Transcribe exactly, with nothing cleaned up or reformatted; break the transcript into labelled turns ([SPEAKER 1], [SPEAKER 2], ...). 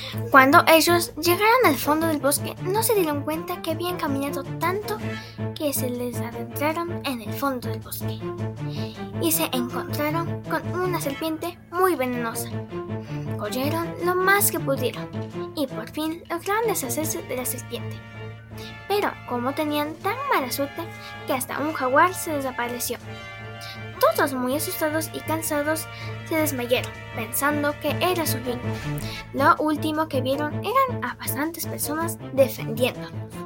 [SPEAKER 1] Cuando ellos llegaron al fondo del bosque, no se dieron cuenta que habían caminado tanto que se les adentraron en el fondo del bosque y se encontraron con una serpiente muy venenosa. Corrieron lo más que pudieron y por fin lograron deshacerse de la serpiente. Pero como tenían tan mala suerte que hasta un jaguar se desapareció. Todos muy asustados y cansados se desmayaron, pensando que era su fin. Lo último que vieron eran a bastantes personas defendiéndolos.